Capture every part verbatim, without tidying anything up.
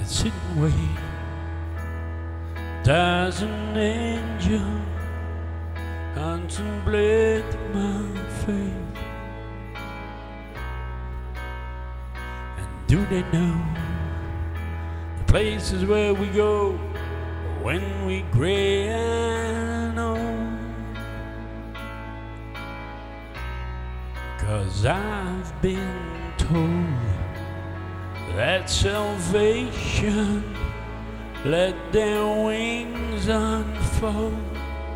sit and wait. Does an angel contemplate my fate? And do they know the places where we go when we gray and old? 'Cause I've been told that salvation let their wings unfold.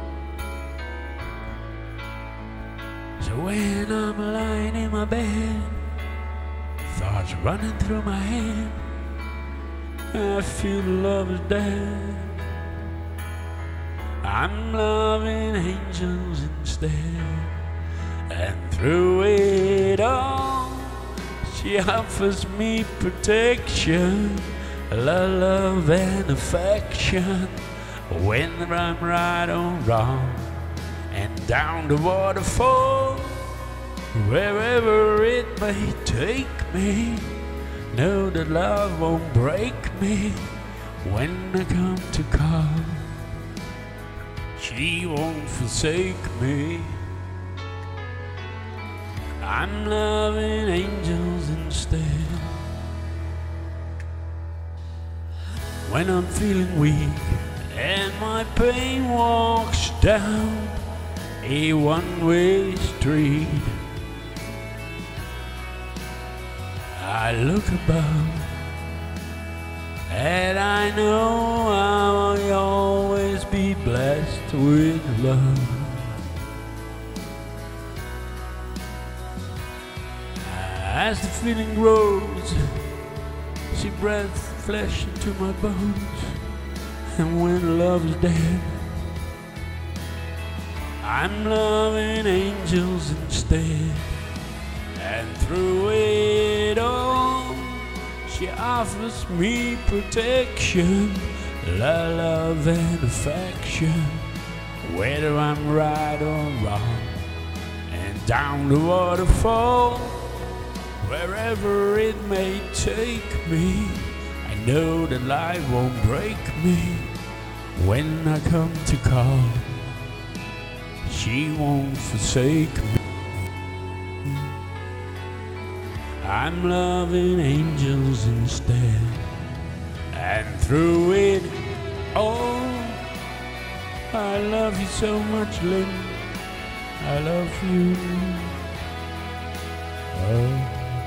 So when I'm lying in my bed, thoughts running through my head, I feel love is dead. I'm loving angels instead. And through it all, she offers me protection, love and affection, whether I'm right or wrong. And down the waterfall, wherever it may take me, know that love won't break me when I come to call. She won't forsake me. I'm loving angels instead. When I'm feeling weak and my pain walks down a one-way street, I look above and I know I'll always be blessed with love. As the feeling grows, she breathes flesh into my bones. And when love is dead, I'm loving angels instead. And through it all, she offers me protection, love and affection, whether I'm right or wrong. And down the waterfall, wherever it may take me, I know that life won't break me when I come to call. She won't forsake me. I'm loving angels instead. And through it all, I love you so much, Lynn. I love you. Oh.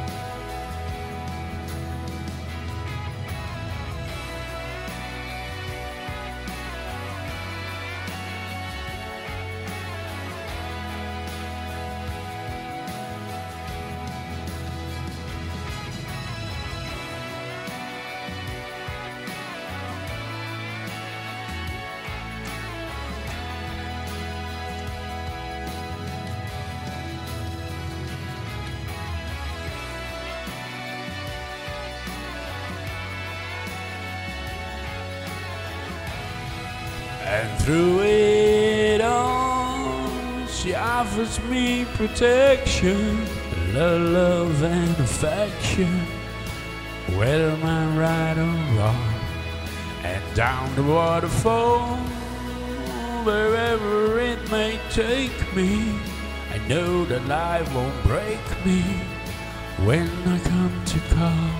And through it all, she offers me protection, love and affection, whether I'm right or wrong. And down the waterfall, wherever it may take me, I know that life won't break me when I come to call.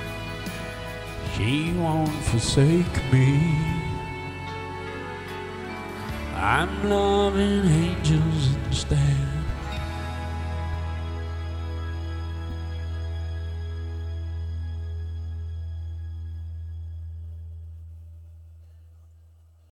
She won't forsake me. I'm loving angels instead.